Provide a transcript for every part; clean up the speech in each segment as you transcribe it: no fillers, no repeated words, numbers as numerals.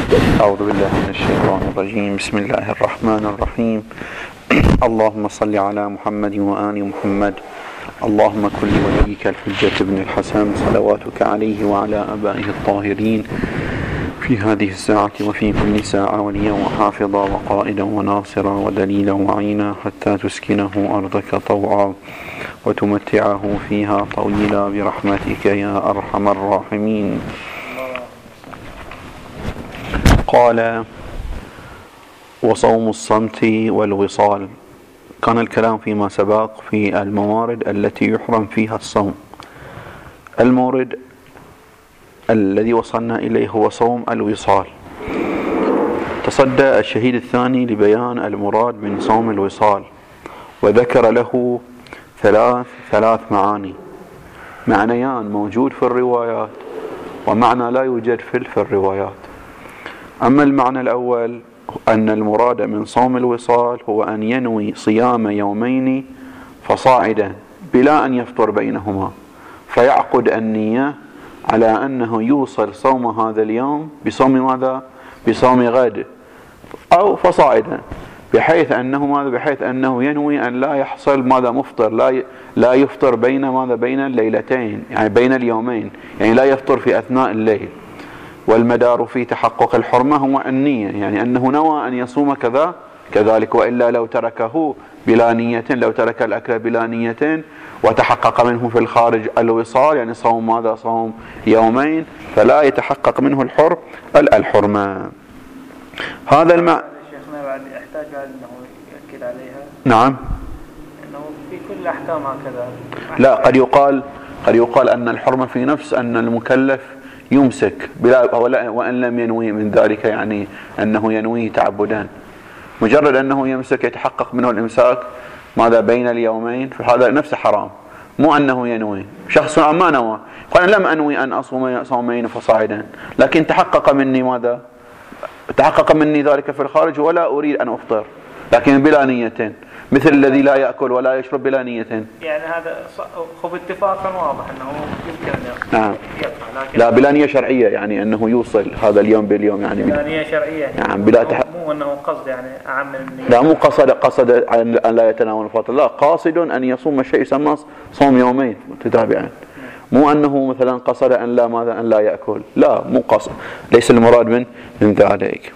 أعوذ بالله من الشيطان الرجيم. بسم الله الرحمن الرحيم. اللهم صل على محمد وآل محمد. اللهم كن لوليك الحجة بن الحسن صلواتك عليه وعلى آبائه الطاهرين في هذه الساعة وفي كل ساعة وليا وحافظا وقائدا وناصرا ودليلا وعينا حتى تسكنه أرضك طوعا وتمتعه فيها طويلا برحمتك يا أرحم الراحمين. قال: وصوم الصمت والوصال. كان الكلام فيما سبق في الموارد التي يحرم فيها الصوم. المورد الذي وصلنا إليه هو صوم الوصال. تصدى الشهيد الثاني لبيان المراد من صوم الوصال، وذكر له ثلاث معاني: معنيان موجود في الروايات، ومعنى لا يوجد في الروايات. أما المعنى الأول أن المراد من صوم الوصال هو أن ينوي صيام يومين فصاعدا بلا أن يفطر بينهما، فيعقد النية على أنه يوصل صوم هذا اليوم بصوم ماذا؟ بصوم غد أو فصاعدا، بحيث أنه ينوي أن لا يحصل ماذا؟ مفطر، لا يفطر بين الليلتين، يعني بين اليومين، يعني لا يفطر في أثناء الليل. والمدار في تحقق الحرمة هو النية، يعني أنه نوى أن يصوم كذلك، وإلا لو تركه بلا نية، لو ترك الأكل بلا نية وتحقق منه في الخارج الوصال، يعني صوم ماذا؟ صوم يومين، فلا يتحقق منه الحرمة. هذا شيخنا بعد يحتاج أنه يأكد عليها. نعم، أنه في كل أحكام هكذا. لا، قد يقال أن الحرمة في نفس أن المكلف يمسك وإن لم ينوي من ذلك، يعني أنه ينويه تعبدا. مجرد أنه يمسك يتحقق منه الإمساك ماذا؟ بين اليومين، فهذا نفسه حرام. مو أنه ينوي، شخص ما نوى قال لم أنوي أن أصوم صومين فصاعدا، لكن تحقق مني ماذا؟ تحقق مني ذلك في الخارج ولا أريد أن أفطر، لكن بلا نية، مثل الذي لا يأكل ولا يشرب بلا نية. يعني هذا اتفاقا واضح أنه يمكن أن يفعل، لكن لا بلا نية شرعية، يعني أنه يوصل هذا اليوم باليوم، يعني بلا نية شرعية، يعني مو أنه قصد، يعني أعم من النية. لا، مو قصد أن لا يتناول الفطر، لا، قاصد أن يصوم شيء يسمى صوم يومين متتابعين. مو أنه مثلا قصد أن لا يأكل، لا، مو قصد، ليس المراد من ذلك.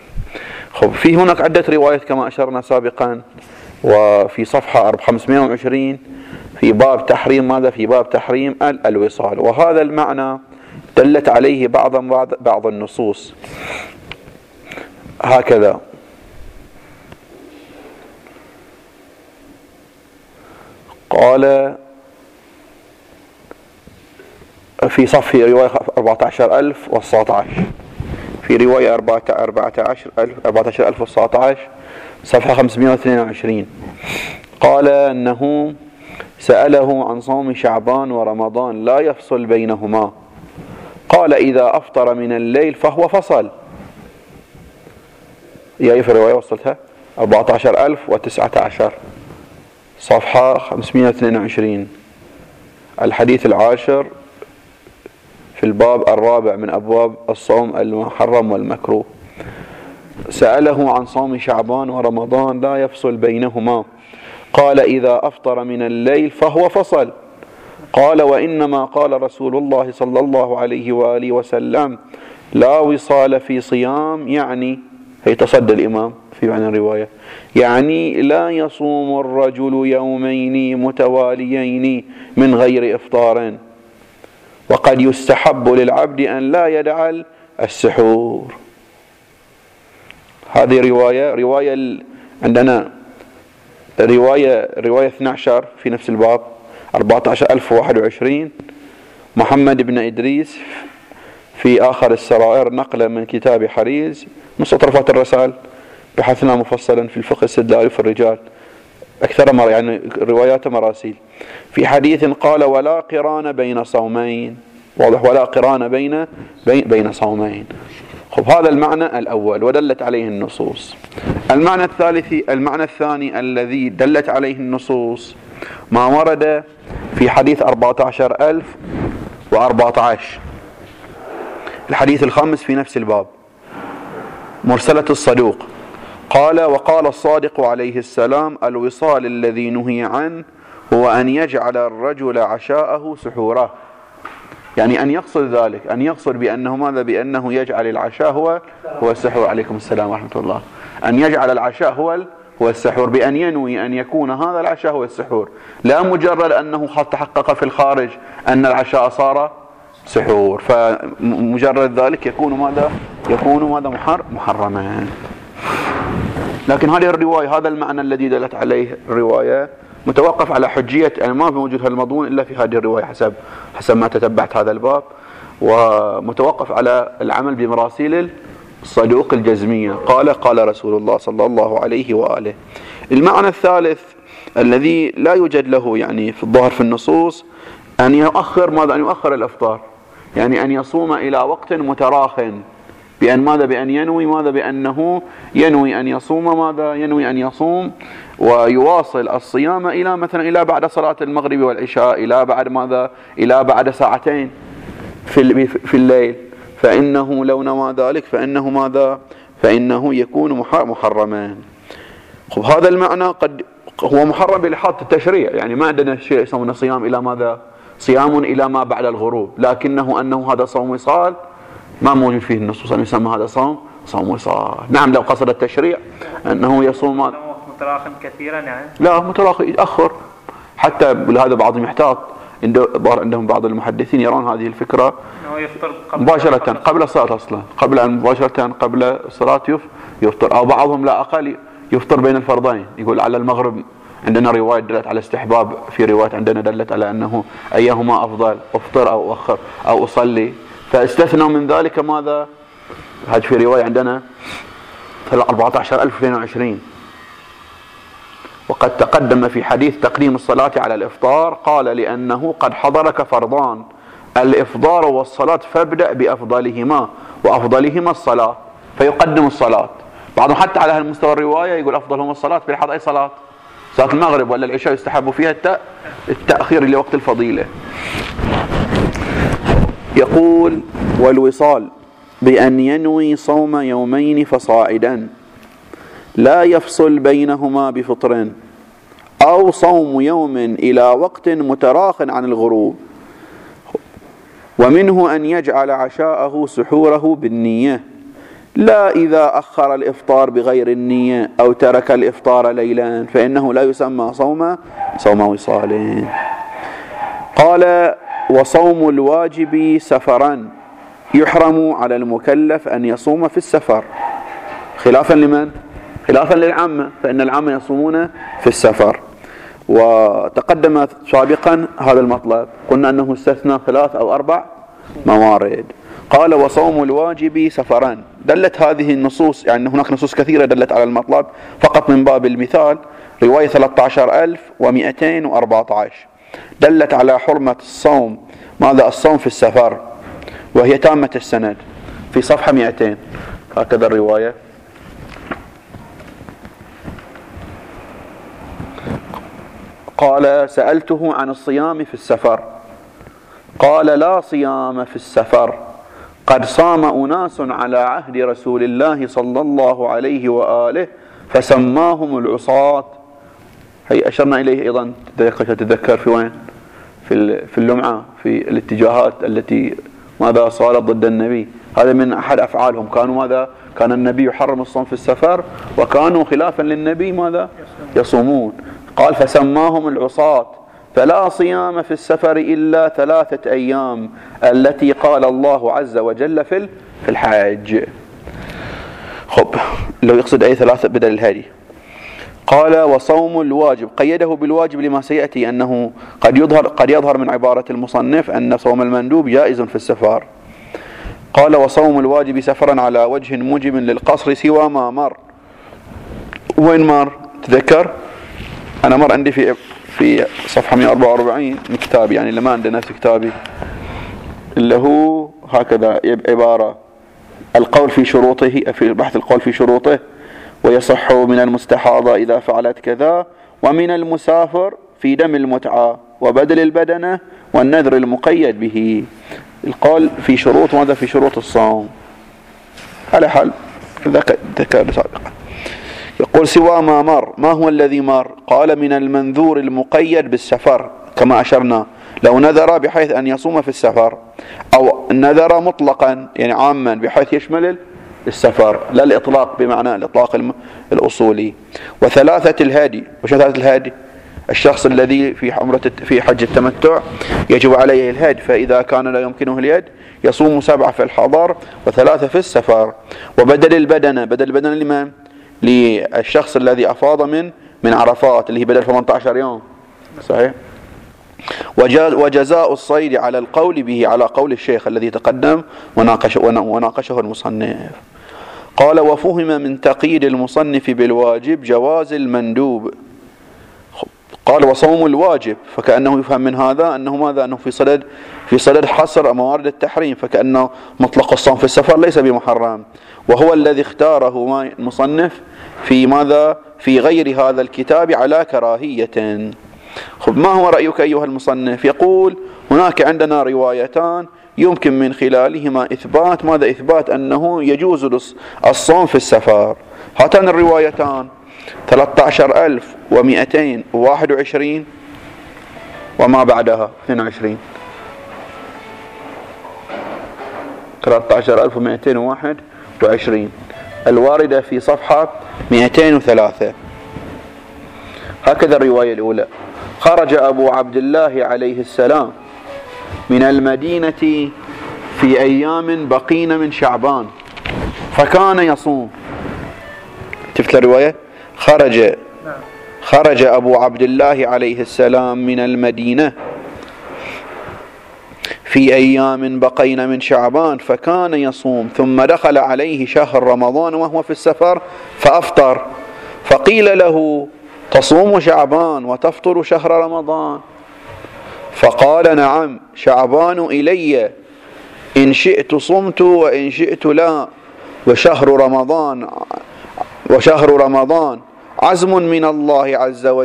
في هناك عدة روايات كما أشرنا سابقا، وفي صفحة 520 في باب تحريم ماذا؟ في باب تحريم الوصال. وهذا المعنى دلت عليه بعض النصوص هكذا: قال في رواية 14,019، في رواية 14,019 صفحة 522، قال أنه سأله عن صوم شعبان ورمضان لا يفصل بينهما، قال إذا أفطر من الليل فهو فصل. في الرواية وصلتها 14,019 صفحة 522، الحديث العاشر في الباب الرابع من أبواب الصوم المحرم والمكروه. سأله عن صوم شعبان ورمضان لا يفصل بينهما، قال إذا أفطر من الليل فهو فصل. قال وإنما قال رسول الله صلى الله عليه وآله وسلم لا وصال في صيام، يعني هي تصدى الإمام في معنى الرواية، يعني لا يصوم الرجل يومين متواليين من غير إفطار، وقد يستحب للعبد أن لا يدع السحور. هذه رواية عندنا رواية 12 في نفس الباب 14,021، محمد بن إدريس في آخر السرائر نقلا من كتاب حريز مستطرفات الرسائل، بحثنا مفصلا في الفقه الاستدلالي في الرجال، أكثر يعني روايات مراسيل، في حديث قال ولا قران بين صومين، واضح، ولا قران بين صومين. هذا المعنى الأول ودلت عليه النصوص. المعنى الثاني الذي دلت عليه النصوص ما ورد في حديث 14,014، الحديث الخامس في نفس الباب، مرسلة الصدوق. قال: وقال الصادق عليه السلام: الوصال الذي نهي عنه هو أن يجعل الرجل عشاءه سحوره. يعني أن يقصد ذلك، أن يقصد بأنه ماذا؟ بأنه يجعل العشاء هو السحور. عليكم السلام ورحمة الله. أن يجعل العشاء هو السحور، بأن ينوي أن يكون هذا العشاء هو السحور، لا مجرد أنه تحقق في الخارج أن العشاء صار سحور، فمجرد ذلك يكون ماذا؟ محرما. لكن هذه الرواية، هذا المعنى الذي دلت عليه الرواية متوقف على حجية، يعني ما في موجود المضمون إلا في هذه الرواية حسب ما تتبعت هذا الباب، ومتوقف على العمل بمراسيل الصدوق الجزمية. قال رسول الله صلى الله عليه وآله. المعنى الثالث الذي لا يوجد له يعني في الظاهر في النصوص، أن يؤخر ماذا؟ أن يؤخر الإفطار، يعني أن يصوم إلى وقت متراخٍ، بأن ماذا؟ بأن ينوي ماذا؟ بأنه ينوي أن يصوم ماذا؟ ينوي أن يصوم ويواصل الصيام إلى مثلا إلى بعد صلاة المغرب والعشاء، إلى بعد ماذا؟ إلى بعد ساعتين في الليل، فإنه لو نوى ذلك فإنه ماذا؟ فإنه يكون محرما. خب هذا المعنى قد هو محرم بلحاظ التشريع، يعني ما عندنا شيء يسمونه صيام إلى ماذا؟ صيام إلى ما بعد الغروب، لكنه أنه هذا صوم وصال ما موجود فيه النصوص أن يسمى هذا صوم وصال. نعم، لو قصد التشريع أنه يصوم متراخٍ كثيرا يعني، لا متراخٍ يتأخر، حتى لهذا بعضهم يحتاط، عندهم بعض المحدثين يرون هذه الفكرة أنه يفطر مباشرة قبل الصلاة، أصلا قبل أن مباشرة قبل الصلاة يفطر، أو بعضهم لا أقل يفطر بين الفرضين، يقول على المغرب عندنا رواية دلت على استحباب، في رواية عندنا دلت على أنه أيهما أفضل، أفطر أو أخر أو أصلي، فاستثنوا من ذلك ماذا؟ هذه في رواية عندنا 14,022. وقد تقدم في حديث تقديم الصلاة على الإفطار، قال: لأنه قد حضرك فرضان، الإفطار والصلاة، فابدأ بأفضلهما، وأفضلهما الصلاة، فيقدم الصلاة. بعضهم حتى على هالمستوى الرواية يقول أفضلهما الصلاة، في حال أي صلاة المغرب ولا العشاء يستحب فيها التأخير لوقت الفضيلة. يقول: والوصال بأن ينوي صوم يومين فصاعدا، لا يفصل بينهما بفطر، أو صوم يوم إلى وقت متراخ عن الغروب. ومنه أن يجعل عشاءه سحوره بالنية، لا إذا أخر الإفطار بغير النية أو ترك الإفطار ليلا، فإنه لا يسمى صوم وصال. قال: وصوم الواجب سفرا، يحرم على المكلف أن يصوم في السفر، خلافا لمن؟ خلافا للعامة، فإن العامة يصومون في السفر. وتقدم سابقا هذا المطلب، قلنا أنه استثنى 3 أو 4 موارد. قال: وصوم الواجب سفرا، دلت هذه النصوص، يعني هناك نصوص كثيرة دلت على المطلب، فقط من باب المثال رواية 13,214 دلت على حرمة الصوم ماذا؟ الصوم في السفر، وهي تامة السند في صفحة 200، هكذا الرواية. قال: سألته عن الصيام في السفر، قال: لا صيام في السفر، قد صام أناس على عهد رسول الله صلى الله عليه وآله فسماهم العصاة. هي أشرنا إليه أيضا، تتذكر في وين؟ في اللمعة، في الاتجاهات التي ماذا صارت ضد النبي، هذا من أحد أفعالهم، كانوا ماذا؟ كان النبي يحرم الصوم في السفر، وكانوا خلافا للنبي ماذا؟ يصومون. قال: فسماهم العصاة، فلا صيام في السفر إلا 3 أيام التي قال الله عز وجل في الحج. خب لو يقصد أي 3 بدل الهدي. قال: وصوم الواجب، قيده بالواجب لما سيأتي أنه قد يظهر من عبارة المصنف أن صوم المندوب جائز في السفر. قال: وصوم الواجب سفرا على وجه موجب للقصر سوى ما مر. وين مر؟ تذكر أنا مر عندي في صفحة 144 من كتابي، يعني اللي ما عنده نفس كتابي، اللي هو هكذا عبارة: القول في شروطه، في بحث القول في شروطه، ويصح من المستحاضة إذا فعلت كذا، ومن المسافر في دم المتعة وبدل البدنة والنذر المقيد به. القول في شروط ماذا؟ في شروط الصوم. على حال ذكر سابقا. يقول سوى ما مر. ما هو الذي مر؟ قال من المنذور المقيد بالسفر كما أشرنا، لو نذر بحيث أن يصوم في السفر، أو نذر مطلقا يعني عاما بحيث يشمل السفر، لا الإطلاق بمعنى الإطلاق الأصولي. وثلاثة الهادي. وش ثلاثة الهادي؟ الشخص الذي في حج التمتع يجب عليه الهدي، فإذا كان لا يمكنه اليد يصوم 7 في الحضر و3 في السفر. وبدل البدنة. بدل البدنة لمن؟ للشخص الذي أفاض من عرفات اللي هي بدل 18 يوم. صحيح. وجزاء الصيد على القول به، على قول الشيخ الذي تقدم وناقشه المصنف. قال وفهم من تقييد المصنف بالواجب جواز المندوب. قال وصوم الواجب، فكأنه يفهم من هذا أنه ماذا؟ أنه في صدد حصر موارد التحريم، فكأنه مطلق الصوم في السفر ليس بمحرم، وهو الذي اختاره المصنف في ماذا؟ في غير هذا الكتاب على كراهية. خب ما هو رأيك أيها المصنف؟ يقول هناك عندنا روايتان يمكن من خلالهما إثبات ماذا؟ إثبات أنه يجوز الصوم في السفر. هاتان الروايتان 13221 وما بعدها 22. 13221 الواردة في صفحة 203. هكذا الرواية الأولى: خرج أبو عبد الله عليه السلام من المدينة في أيام بقين من شعبان فكان يصوم. شفت الرواية؟ خرج أبو عبد الله عليه السلام من المدينة في أيام بقين من شعبان فكان يصوم، ثم دخل عليه شهر رمضان وهو في السفر فأفطر، فقيل له تصوم شعبان وتفطر شهر رمضان؟ فقال نعم، شعبان إلي إن شئت صمت وإن شئت لا، وشهر رمضان عزم من الله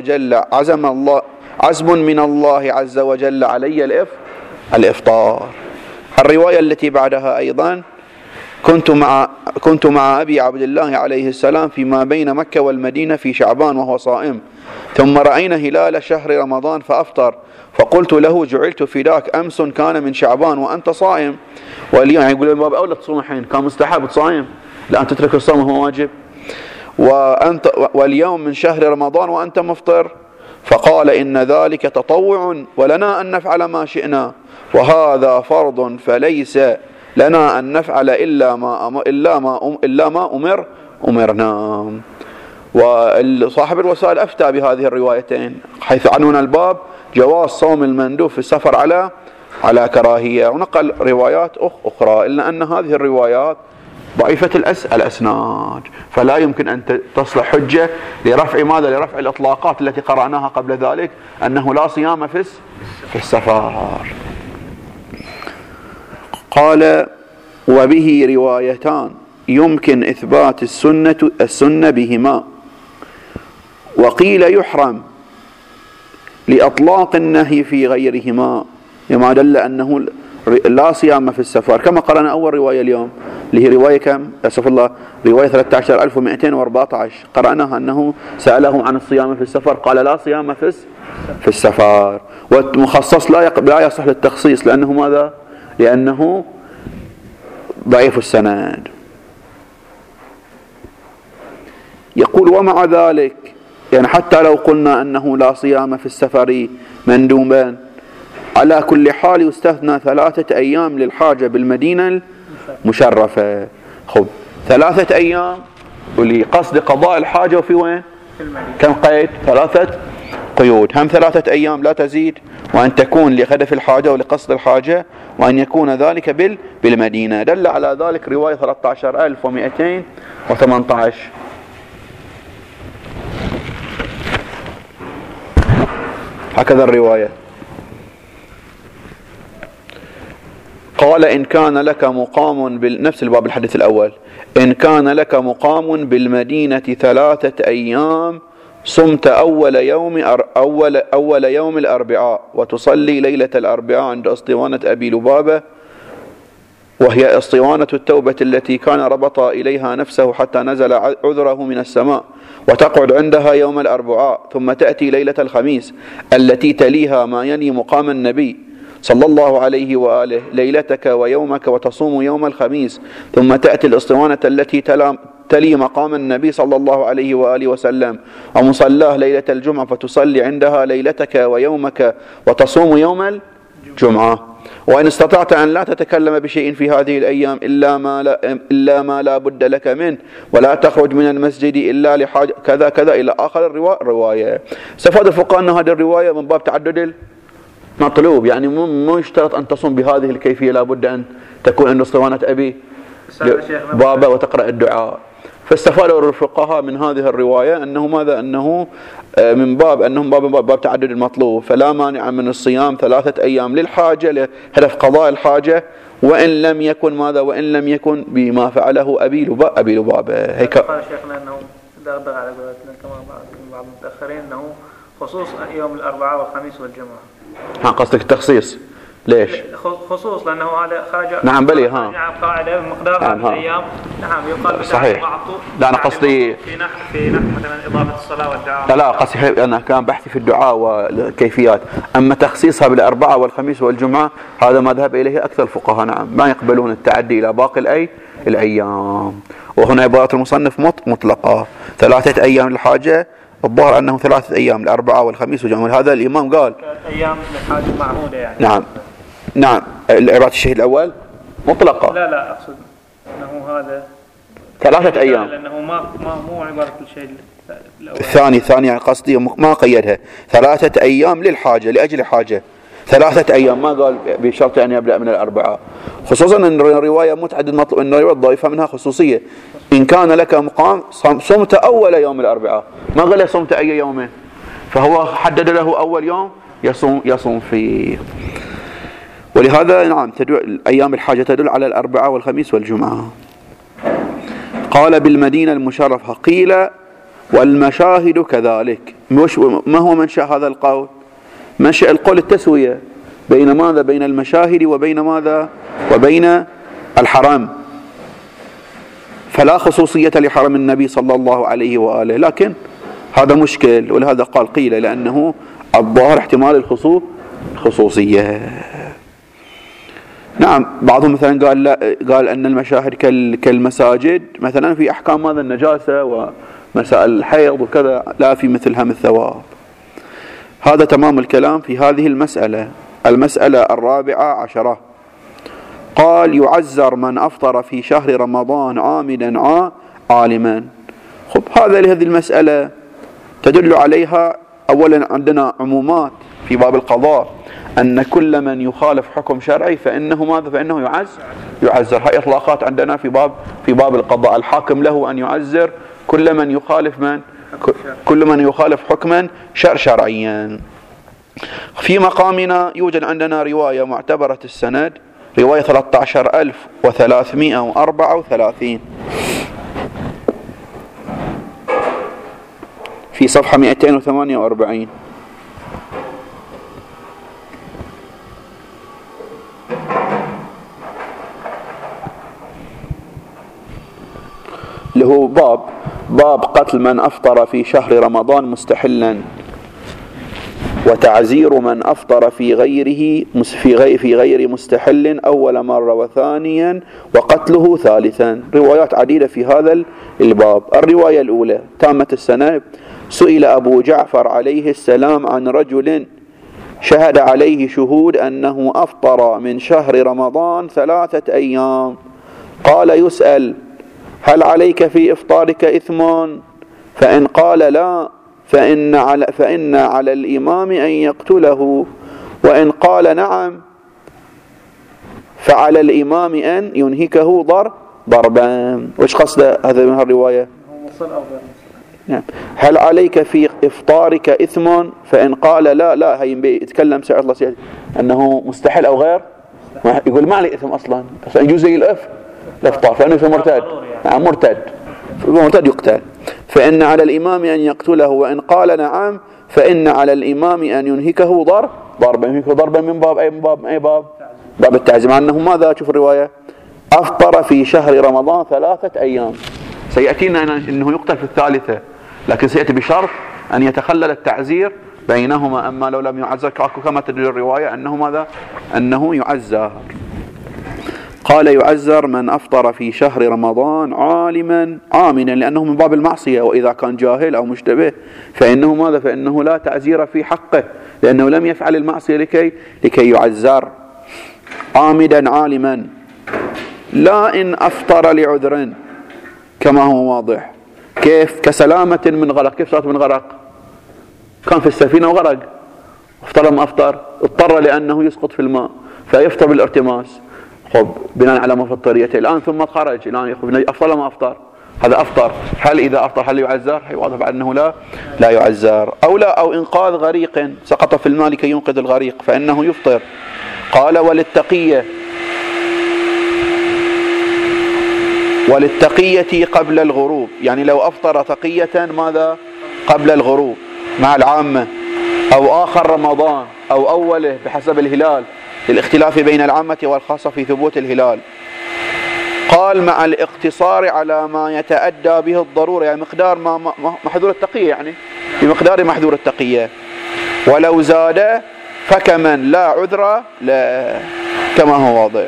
عز وجل علي الإفطار. الرواية التي بعدها أيضا: كنت مع أبي عبد الله عليه السلام فيما بين مكة والمدينة في شعبان وهو صائم، ثم رأينا هلال شهر رمضان فأفطر، فقلت له جعلت فداك أمس كان من شعبان وأنت صائم، واليوم يعني يقول الباب أولى تصوم الحين، كان مستحب تصائم، لا أن تترك الصوم هو واجب، واليوم من شهر رمضان وأنت مفطر. فقال إن ذلك تطوع ولنا أن نفعل ما شئنا، وهذا فرض فليس لنا أن نفعل إلا ما أمرنا. وصاحب الوسائل أفتى بهذه الروايتين حيث عنون الباب جواز صوم المندوب في السفر على كراهية، ونقل روايات أخرى، إلا أن هذه الروايات ضعيفة الأسناد، فلا يمكن أن تصلح حجة لرفع ماذا؟ لرفع الإطلاقات التي قرأناها قبل ذلك أنه لا صيام في السفر. قال وبه روايتان يمكن إثبات السنة بهما، وقيل يحرم لأطلاق النهي في غيرهما، لما دل أنه لا صيام في السفر، كما قرأنا أول رواية اليوم اللي هي رواية كم؟ أسف الله، رواية 13214 قرأناها أنه سأله عن الصيام في السفر قال لا صيام في السفر، والمخصص لا يصح للتخصيص لأنه ماذا؟ لأنه ضعيف السند. يقول ومع ذلك يعني حتى لو قلنا أنه لا صيام في السفر مندوبا، على كل حال يستثنى 3 أيام للحاجة بالمدينة المشرفة. خب 3 أيام ولقصد قضاء الحاجة، وفي وين؟ كم قيد؟ 3 قيود، هم 3 أيام لا تزيد، وأن تكون لهدف الحاجة ولقصد الحاجة، وأن يكون ذلك بالمدينة. دل على ذلك رواية 13218. هكذا الرواية. قال إن كان لك مقام نفس الباب الحديث الأول: إن كان لك مقام بالمدينة 3 أيام صمت أول يوم الأربعاء وتصلي ليلة الأربعاء عند أسطوانة أبي لبابة وهي اسطوانة التوبة التي كان ربط إليها نفسه حتى نزل عذره من السماء، وتقعد عندها يوم الأربعاء، ثم تأتي ليلة الخميس التي تليها ما يلي مقام النبي صلى الله عليه وآله ليلتك ويومك، وتصوم يوم الخميس، ثم تأتي الاسطوانة التي تلي مقام النبي صلى الله عليه وآله وسلم ومصلاه ليلة الجمعة، فتصلي عندها ليلتك ويومك، وتصوم يوم الجمعة. وإن استطعت أن لا تتكلم بشيء في هذه الأيام إلا ما لا بد لك منه، ولا تخرج من المسجد إلا لحاجة كذا كذا إلى آخر الرواية. استفاد الفقهاء أن هذه الرواية من باب تعدد المطلوب، يعني مو يشترط أن تصوم بهذه الكيفية، لا بد أن تكون عند اسطوانة أبي بابا وتقرأ الدعاء. فاستفادوا الفقهاء من هذه الرواية أنه ماذا؟ أنه من باب أنهم باب تعدد المطلوب، فلا مانع من الصيام 3 أيام للحاجة لهدف قضاء الحاجة، وإن لم يكن ماذا؟ وإن لم يكن بما فعله أبي لبابة. هيك قال شيخنا أنه دغدغ على قولتنا كما بعض المتأخرين أنه خصوص يوم الأربعاء والخميس والجمعة. قصدك التخصيص ليش؟ خصوص لأنه هذا خرج نعم بلي قاعدة مقدار هذه الأيام. نعم يقال صحيح. لا أنا قصدي في نحو مثلا إضافة الصلاة والدعاء. لا قصدي أنا كان بحثي في الدعاء والكيفيات، أما تخصيصها بالأربعاء والخميس والجمعة هذا ما ذهب إليه أكثر الفقهاء. نعم ما يقبلون التعدي إلى باقي الأيام. وهنا عبارة المصنف مطلقة 3 أيام للحاجة، الظاهر أنه 3 أيام الأربعاء والخميس والجمعة. هذا الإمام قال 3 أيام للحاجة معهودة يعني. نعم عبارة الشهيد الأول مطلقة. لا أقصد أنه هذا 3 أيام، لأنه مو عبارة الشهيد الأول. الثاني يعني قصدي ما قيدها 3 أيام للحاجة لأجل حاجة، 3 أيام ما قال بشرط أن يبدأ من الأربعاء، خصوصا أن الرواية متعدد مطلوب، أن الرواية ضعيفة منها خصوصية. إن كان لك مقام صمت أول يوم الأربعاء، ما قال صمت أي يومين، فهو حدد له أول يوم يصوم فيه. ولهذا نعم أيام الحاجة تدل على الأربعاء والخميس والجمعة. قال بالمدينة المشرفة قيل والمشاهد كذلك. ما هو منشأ هذا القول؟ منشأ القول التسوية بين ماذا؟ بين المشاهد وبين ماذا؟ وبين الحرم، فلا خصوصية لحرم النبي صلى الله عليه وآله، لكن هذا مشكل، ولهذا قال قيل لأنه الظاهر احتمال الخصوصية. نعم بعضهم مثلا قال أن المشاهد كالمساجد مثلا في أحكام ماذا؟ النجاسة ومسائل الحيض وكذا، لا في مثلها من الثواب. هذا تمام الكلام في هذه المسألة 14. قال يعزر من أفطر في شهر رمضان عامدا عالما. هذه المسألة تدل عليها أولا عندنا عمومات في باب القضاء، أن كل من يخالف حكم شرعي فإنه ماذا؟ فإنه يعزر. هاي إطلاقات عندنا في باب القضاء. الحاكم له أن يعزر كل من يخالف حكما شرعيا. في مقامنا يوجد عندنا رواية معتبرة السند، رواية 13334 في صفحة 248. اللي هو باب قتل من أفطر في شهر رمضان مستحلا، وتعزير من أفطر في غير مستحل أول مرة، وثانيا وقتله ثالثا. روايات عديدة في هذا الباب. الرواية الأولى تامة السند: سئل أبو جعفر عليه السلام عن رجل شهد عليه شهود أنه أفطر من شهر رمضان 3 أيام، قال يسأل: هل عليك في إفطارك إثم؟ فإن قال لا فإن على الإمام أن يقتله، وإن قال نعم فعلى الإمام أن ينهكه ضربا. وش قصد هذا من الرواية؟ هل عليك في إفطارك إثم؟ فإن قال لا هي يتكلم سعر الله سيد أنه مستحيل أو غير، يقول ما عليه إثم أصلا يجوز زي الإفطار فإنه في مرتد يقتل. فإن على الإمام أن يقتله، وإن قال نعم فإن على الإمام أن ينهكه ضربا. ينهكه ضربا من باب أي باب؟ باب التعزيم. مع أنه ماذا؟ شوف الرواية: أفطر في شهر رمضان 3 أيام، سيأتينا أنه يقتل في الثالثة، لكن سيأتي بشرط أن يتخلل التعزير بينهما. أما لو لم يعزر كما تدل الرواية أنه ماذا؟ أنه يعزر. قال يعزر من أفطر في شهر رمضان عالما عاملا، لأنه من باب المعصية، وإذا كان جاهل أو مشتبه فإنه ماذا؟ فإنه لا تعزير في حقه، لأنه لم يفعل المعصية لكي يعزر. عامدا عالما، لا إن أفطر لعذر كما هو واضح. كيف؟ كسلامة من غرق. كيف صارت من غرق؟ كان في السفينة وغرق، افطر ما أفطر؟ اضطر لأنه يسقط في الماء فيفطر بالارتماس. خب بناء على مفطريته الآن ثم خرج الآن أفطر ما أفطر؟ هذا أفطر. هل إذا أفطر هل يعزر؟ واضح أنه لا يعزر. أو إنقاذ غريق، سقط في الماء لكي ينقذ الغريق فإنه يفطر. قال وللتقية قبل الغروب، يعني لو أفطر تقية ماذا؟ قبل الغروب مع العامة، أو آخر رمضان أو أوله بحسب الهلال، للاختلاف بين العامة والخاصة في ثبوت الهلال. قال مع الاقتصار على ما يتأدى به الضرورة، يعني مقدار ما محذور التقية، يعني بمقدار محذور التقية. ولو زاد فكمن لا عذر لا، كما هو واضح.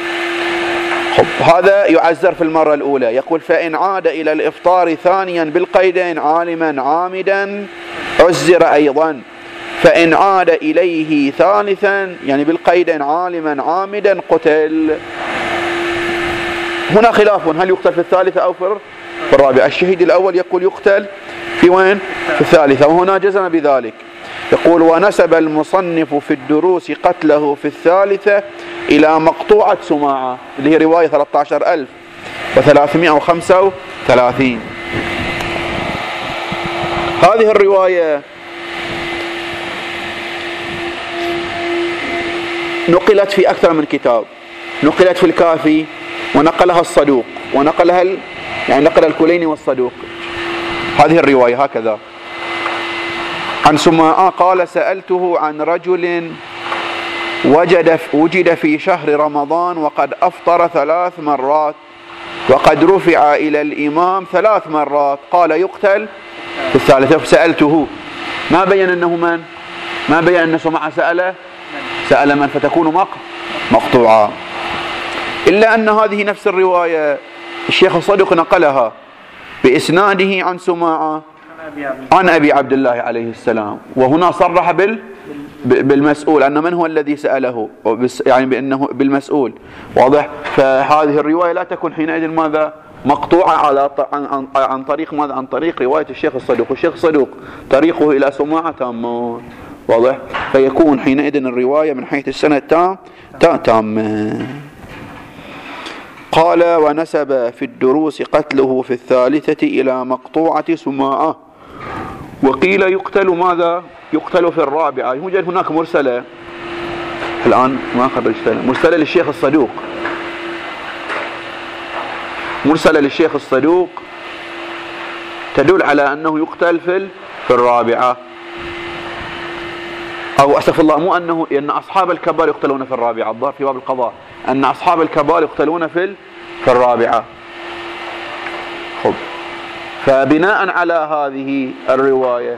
هذا يعزر في المرة الأولى. يقول فإن عاد إلى الإفطار ثانيا بالقيدين عالما عامدا عزر أيضا، فإن عاد إليه ثالثا يعني بالقيدين عالما عامدا قتل. هنا خلاف، هل يقتل في الثالثة أو في الرابعة؟ الشهيد الأول يقول يقتل في وين؟ في الثالثة، وهنا جزم بذلك. يقول ونسب المصنف في الدروس قتله في الثالثة إلى مقطوعة سماعة، اللي هي رواية 13335. هذه الرواية نقلت في أكثر من كتاب، نقلت في الكافي، ونقلها الصدوق، ونقلها يعني نقل الكليني والصدوق. هذه الرواية هكذا عن سماعة قال سألته عن رجل وجد في شهر رمضان وقد أفطر 3 مرات وقد رفع إلى الإمام 3 مرات، قال يقتل في الثالثة. سألته، ما بين أنه من؟ ما بين أن سماعة سأل من، فتكون مقطوعة. إلا أن هذه نفس الرواية الشيخ الصدوق نقلها بإسناده عن سماعة عن أبي عبد الله عليه السلام، وهنا صرح بالمسؤول أن من هو الذي سأله، يعني بأنه بالمسؤول، واضح. فهذه الرواية لا تكون حينئذ ماذا؟ مقطوعة عن طريق ماذا؟ عن طريق رواية الشيخ الصدوق، والشيخ الصدوق طريقه إلى سماعة تام، واضح. فيكون حينئذ الرواية من حيث السنة تامة. قال ونسب في الدروس قتله في الثالثة إلى مقطوعة سماعة. وقيل يقتل ماذا؟ يقتل في الرابعة. يوجد هناك مرسلة الآن ما خرجتها، مرسلة للشيخ الصدوق، مرسلة للشيخ الصدوق تدل على أنه يقتل في الرابعة، أو أسف الله، مو أنه، أن أصحاب الكبار يقتلون في الرابعة، الظاهر في باب القضاء أن أصحاب الكبار يقتلون في الرابعة. خب، فبناء على هذه الرواية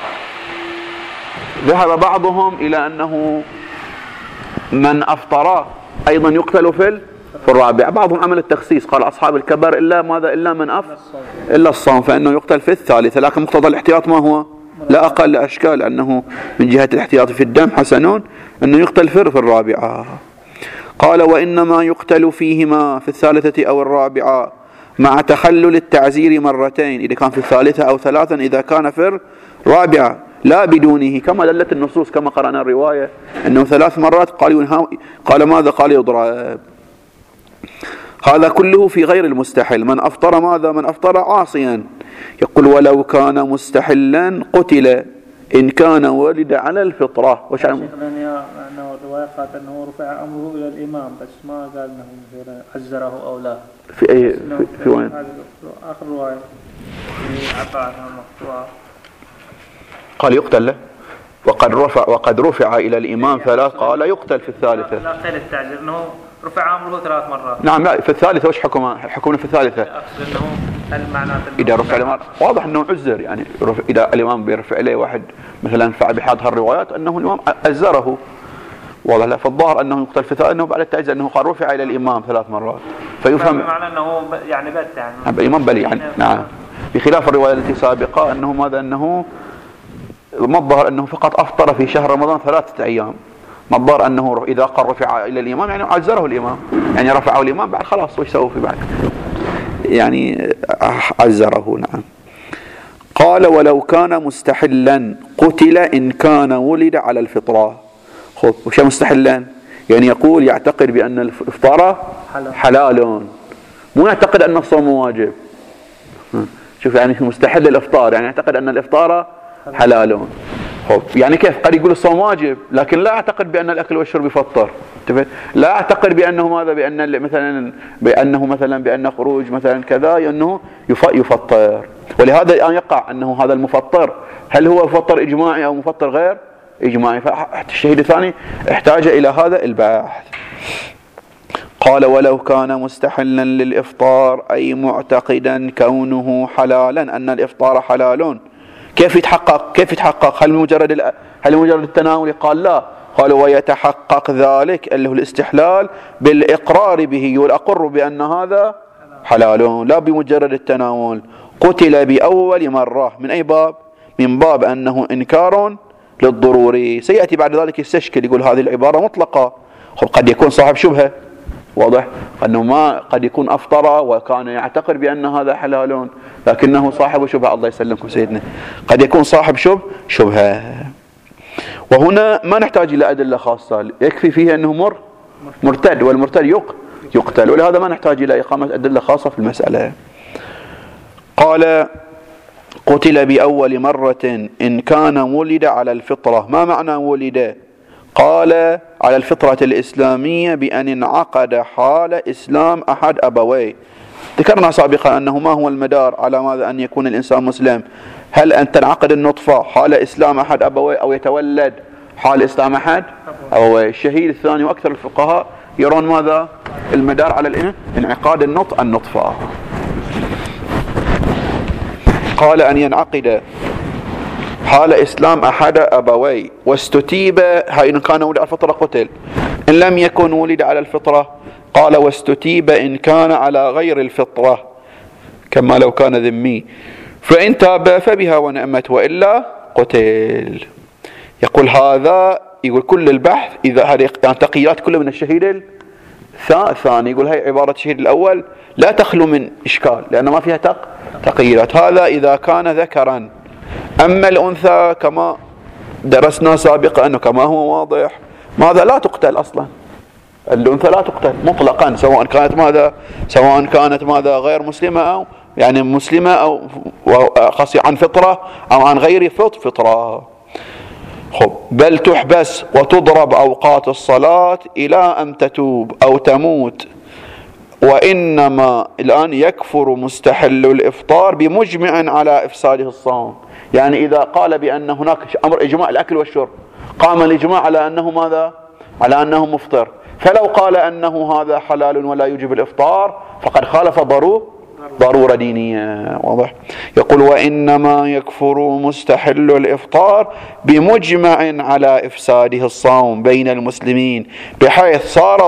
ذهب بعضهم إلى أنه من أفطر أيضا يقتل في الرابعة. بعضهم عمل التخصيص، قال أصحاب الكبار إلا ماذا؟ إلا من إلا الصوم، فإنه يقتل في الثالثة. لكن مقتضى الاحتياط ما هو؟ لا أقل أشكال، أنه من جهة الاحتياط في الدم حسنون أنه يقتل في الرابعة. قال وإنما يقتل فيهما في الثالثة أو الرابعة مع تخلل التعزير مرتين، إذا كان في الثالثة، أو 3 إذا كان في الرابعة، لا بدونه، كما دلت النصوص كما قرأنا الرواية أنه 3 مرات قال ماذا؟ قال يضرب. هذا كله في غير المستحل. من أفطر ماذا؟ من أفطر عاصيا. يقول ولو كان مستحلا قتل إن كان ولد على الفطرة. وش أنه الرواية قالت أنه رفع أمره إلى الإمام، بس ما قال أنه عزره أو لا. في أي في وين؟ آخر رواية عطاها مقطوعة، قال يقتل له وقد رفع إلى الإمام 3، قال يقتل في الثالثة. لا قيل التعزير، أنه رفع أمره 3 مرات. نعم. لا في الثالثة وش حكمنا في الثالثة؟ أقصد أنه هل معناته إذا رفع الإمام واضح أنه عذر، يعني إذا الإمام بيرفع إليه واحد مثلا بحد هالروايات أنه الإمام عذره، واضح لا. فالظاهر أنه يقتل في الثالثة أنه بعد التعزيز أنه قال رفع إلى الإمام 3 مرات، فيفهم معنى أنه يعني بت يعني الإمام بلي يعني. نعم. بخلاف الرواية التي سابقة أنه ماذا، أنه ما الظاهر أنه فقط أفطر في شهر رمضان 3 أيام، ما الظاهر أنه إذا قال رفع إلى الإمام يعني عذره الإمام، يعني رفعه الإمام بعد خلاص وش سووا في بعد، يعني عذره. نعم. قال ولو كان مستحلا قتل إن كان ولد على الفطرة. خب وش مستحلا؟ يعني يقول يعتقد بأن الإفطار حلال، مو يعتقد أن الصوم واجب. شوف يعني مستحل الإفطار يعني يعتقد أن الإفطار حلال. خب يعني كيف؟ قد يقول الصوم واجب لكن لا أعتقد بأن الأكل والشرب يفطر، لا أعتقد بأنه ماذا، بأنه مثلا بأن خروج مثلا كذا أنه يفطر. ولهذا الآن يقع أنه هذا المفطر هل هو مفطر إجماعي أو مفطر غير إجماعي، فالشهيد الثاني احتاج إلى هذا البحث. قال ولو كان مستحلا للإفطار أي معتقدا كونه حلالا أن الإفطار حلال، كيف يتحقق؟ هل مجرد التناول؟ قال لا، قالوا ويتحقق ذلك اللي هو الاستحلال بالإقرار به، والأقر بأن هذا حلال لا بمجرد التناول. قتل بأول مرة من أي باب؟ من باب أنه إنكار للضروري. سيأتي بعد ذلك يستشكل يقول هذه العبارة مطلقة، قد يكون صاحب شبهة، واضح أنه ما قد يكون أفطر وكان يعتقد بأن هذا حلال لكنه صاحب شبهة. الله يسلمكم سيدنا، قد يكون صاحب شبهة. وهنا ما نحتاج إلى أدلة خاصة، يكفي فيه أنه مرتد، والمرتد يقتل، ولهذا ما نحتاج إلى إقامة أدلة خاصة في المسألة. قال قتل بأول مرة إن كان ولد على الفطرة. ما معنى ولد؟ قال على الفطرة الإسلامية بأن انعقد حال إسلام أحد أبويه. ذكرنا سابقا أنه ما هو المدار على ماذا أن يكون الإنسان مسلم؟ هل أن تنعقد النطفة حال إسلام أحد أبويه أو يتولد حال إسلام أحد أبويه؟ الشهيد الثاني وأكثر الفقهاء يرون ماذا؟ المدار على انعقاد النطفة. قال أن ينعقد حال إسلام أحد أبوي واستتيب، هاي إن كان ولد على الفطرة قتل، إن لم يكن ولد على الفطرة قال واستتيب إن كان على غير الفطرة كما لو كان ذمي، فإن تاب فبها ونعمت وإلا قتل. يقول هذا، يقول كل البحث إذا هذه يعني تقييدات كله من الشهيد الثاني، يقول هاي عبارة الشهيد الأول لا تخلو من إشكال لأن ما فيها تقييدات. هذا إذا كان ذكرا. أما الأنثى كما درسنا سابقا أنه كما هو واضح ماذا لا تقتل أصلا، الأنثى لا تقتل مطلقا سواء كانت ماذا غير مسلمة أو يعني مسلمة أو خاصة عن فطرة أو عن غير فطرة. بل تحبس وتضرب أوقات الصلاة إلى أن تتوب أو تموت. وإنما الآن يكفر مستحل الإفطار بمجمع على إفساده الصوم. يعني إذا قال بأن هناك أمر إجماع الأكل والشرب، قام الإجماع على أنه ماذا؟ على أنه مفطر، فلو قال أنه هذا حلال ولا يجب الإفطار فقد خالف ضرورة دينية. واضح؟ يقول وإنما يكفر مستحل الإفطار بمجمع على إفساده الصوم بين المسلمين بحيث صار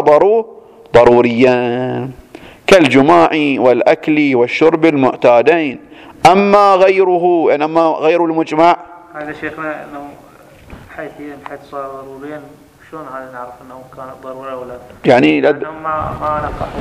ضروريا كالجماع والأكل والشرب المعتادين. أما غير المجمع، هذا شيخنا أنه حيث صار ضروريا، شلون هذا نعرف أنه كان ضرورة ولا يعني ما نقحوا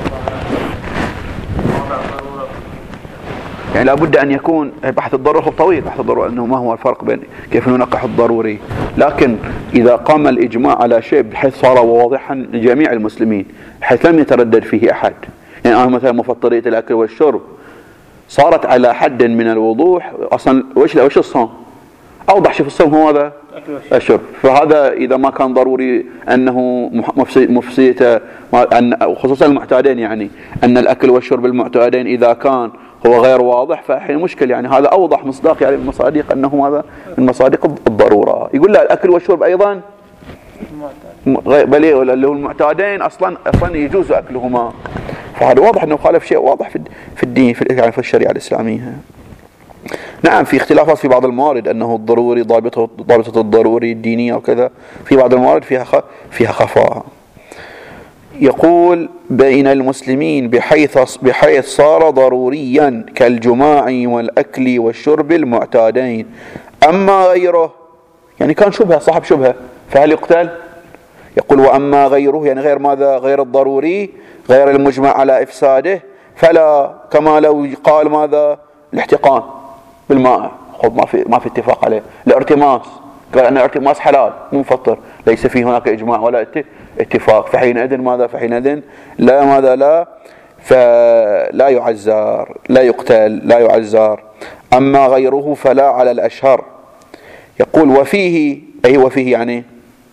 موضع ضرورة؟ يعني لابد أن يكون بحث الضرورة طويل، بحث الضرورة أنه ما هو الفرق بين كيف ننقح الضروري، لكن إذا قام الإجماع على شيء بحيث صار واضحا لجميع المسلمين بحيث لم يتردد فيه أحد، يعني مثلا مفطرية الأكل والشرب صارت على حد من الوضوح أصلا. وش الصوم؟ أوضح شيء في الصوم هو هذا الشرب، فهذا إذا ما كان ضروري أنه مفسدة، خصوصا المعتادين، يعني أن الأكل والشرب المعتادين إذا كان هو غير واضح فحين مشكل، يعني هذا أوضح مصداق يعني من مصادق أنه هذا من مصادق الضرورة. يقول لا الأكل والشرب أيضا بل اللي هو المعتادين أصلا يجوز أكلهما. فهذا واضح أنه خالف شيء واضح في الدين يعني في الشريعة الإسلامية. نعم في اختلافات في بعض الموارد أنه الضروري ضابطة الضروري الدينية وكذا، في بعض الموارد فيها خفاء. يقول بين المسلمين بحيث صار ضروريا كالجماع والأكل والشرب المعتادين، أما غيره يعني كان شبهة صاحب شبهة فهل يقتل؟ يقول وأما غيره يعني غير ماذا؟ غير الضروري غير المجمع على إفساده فلا، كما لو قال ماذا؟ الاحتقان بالماء خذ ما في اتفاق عليه. الارتماس قال أن الارتماس حلال مو مفطر، ليس فيه هناك إجماع ولا اتفاق، فحينئذ ماذا؟ فحينئذ لا ماذا؟ لا فلا يعزر لا يقتل لا يعزر. أما غيره فلا على الأشهر. يقول وفيه أي وفيه يعني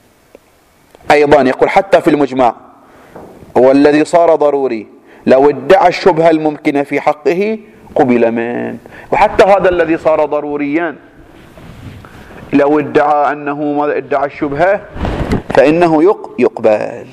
أيضا يقول حتى في المجمع والذي صار ضروري لو ادعى الشبهة الممكنة في حقه قبل منه. وحتى هذا الذي صار ضروريا لو ادعى أنه ماذا؟ ادعى الشبهة فإنه يقبل.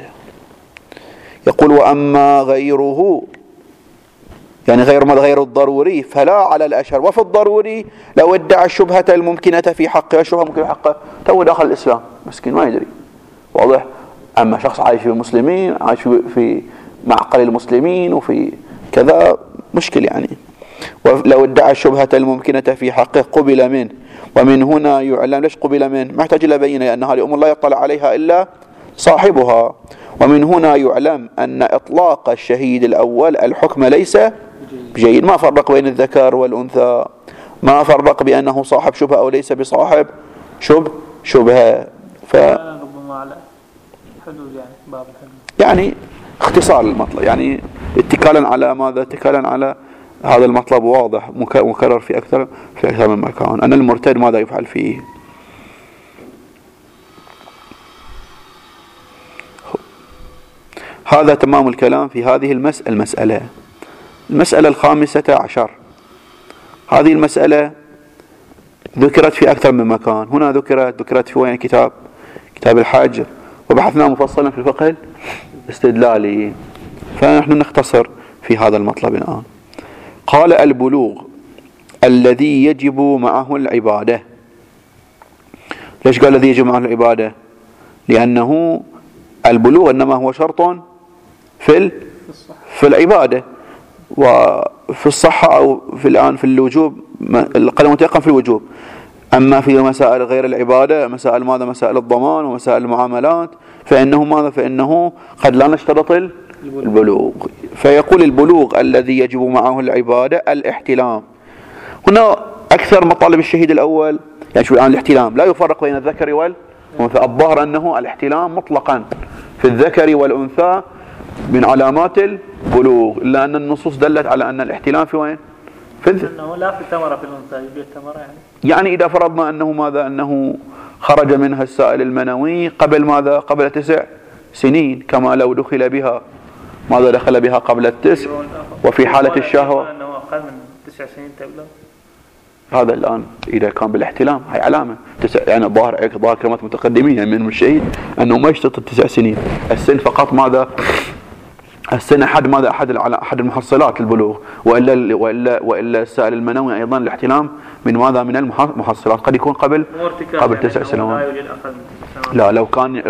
يقول وأما غيره يعني غير الضروري فلا على الأشهر. وفي الضروري لو ادعى الشبهة الممكنة في حقه، الشبهة ممكنة في حقه تو داخل الإسلام مسكين ما يدري واضح. أما شخص عايش في المسلمين عايش في معقل المسلمين وفي كذا مشكل يعني. ولو ادعى الشبهة الممكنة في حقه قبل منه. ومن هنا يعلم ليش قبل منه؟ ما يحتاج إلى بينة لأن هذه أمور لا يطلع عليها إلا صاحبها. ومن هنا يعلم أن إطلاق الشهيد الأول الحكم ليس بجيد. ما فرق بين الذكر والأنثى، ما فرق بأنه صاحب شبهة أو ليس بصاحب شبهة. ربما على حدود يعني باب الحدود يعني اختصار المطلب يعني اتكالا على ماذا؟ اتكالا على هذا المطلب واضح مكرر في أكثر من مكان. أن المرتد ماذا يفعل فيه؟ هذا تمام الكلام في هذه المسألة 15. هذه المسألة ذكرت في أكثر من مكان. هنا ذكرت في وين؟ كتاب الحج، وبحثنا مفصلا في الفقه الاستدلالي، فنحن نختصر في هذا المطلب الآن. قال البلوغ الذي يجب معه العبادة. ليش قال الذي يجب معه العبادة؟ لأنه البلوغ إنما هو شرط في العبادة، وفي الصحة أو في الوجوب القلم متيقن في الوجوب. أما في مسائل غير العبادة مسائل ماذا؟ مسائل الضمان ومسائل المعاملات فإنه قد لا نشترط البلوغ. فيقول البلوغ الذي يجب معه العبادة الاحتلام. هنا أكثر مطالب الشهيد الأول يعني شو الآن الاحتلام لا يفرق بين الذكر والأنثى. الظاهر أنه الاحتلام مطلقا في الذكر والأنثى من علامات البلوغ، إلا أن النصوص دلت على أن الاحتلام في وين؟ أنه لا في الثمرة في الأنثى يبيع الثمرة يعني إذا فرضنا أنه ماذا؟ أنه خرج منها السائل المنوي قبل ماذا؟ قبل 9 سنين، كما لو دخل بها ماذا؟ دخل بها قبل 9 وفي حالة الشهوة أنه أقل من 9 سنين تبلغ. هذا الآن إذا كان بالاحتلام هاي علامة يعني ظاهر كلمات متقدمين يعني من الشهيد أنه ما يشترط 9 سنين. السن فقط ماذا؟ السن أحد المحصلات البلوغ، وإلا السائل المنوي أيضا الاحتلام من ماذا؟ من المحصلات، قد يكون قبل 9 سنوات. لا لو كان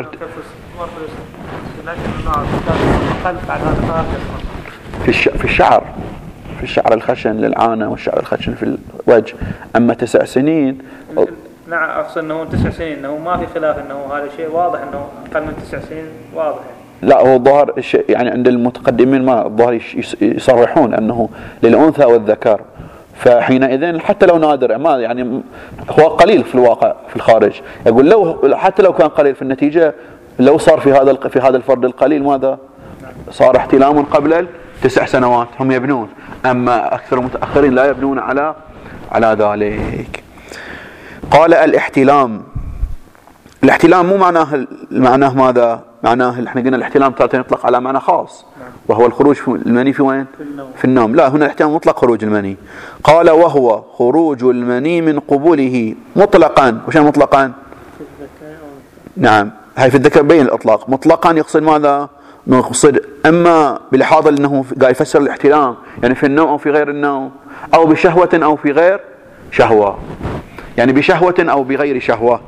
في الشعر الخشن للعانة والشعر الخشن في الوجه. أما 9 سنين نعم أقصد أنه 9 سنين أنه ما في خلاف أنه هذا شيء واضح أنه أقل من 9 سنين واضح. لا هو الظاهر يعني عند المتقدمين ما الظاهر يصرحون أنه للأنثى والذكر، فحينئذ حتى لو نادر ما يعني هو قليل في الواقع في الخارج. يقول حتى لو كان قليل في النتيجة لو صار في هذا الفرد القليل ماذا؟ صار احتلام قبل 9 سنوات هم يبنون. أما أكثر المتأخرين لا يبنون على ذلك. قال الاحتلام مو معناه ماذا؟ معناه احنا قلنا الاحتلام تارة يطلق على معنى خاص وهو الخروج المني في وين؟ في النوم. لا هنا الاحتلام مطلق خروج المني. قال وهو خروج المني من قبوله مطلقا. وش مطلقا؟ نعم هاي في الذكر بين الإطلاق. مطلقا يقصد ماذا؟ يقصد أما بلحاظ أنه قاعد يفسر الاحتلام يعني في النوم أو في غير النوم، أو بشهوة أو في غير شهوة، يعني بشهوة أو بغير شهوة.